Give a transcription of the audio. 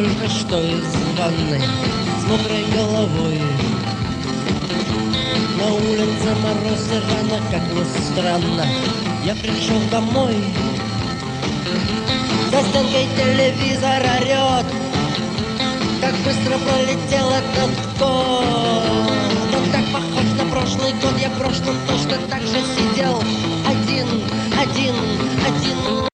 только что из ванны с мокрой головой. На улице мороз и рано, как ни странно, я пришел домой. За стенкой телевизор орет, как быстро пролетел этот год. Он так похож на прошлый год, я в прошлом точно так же сидел один.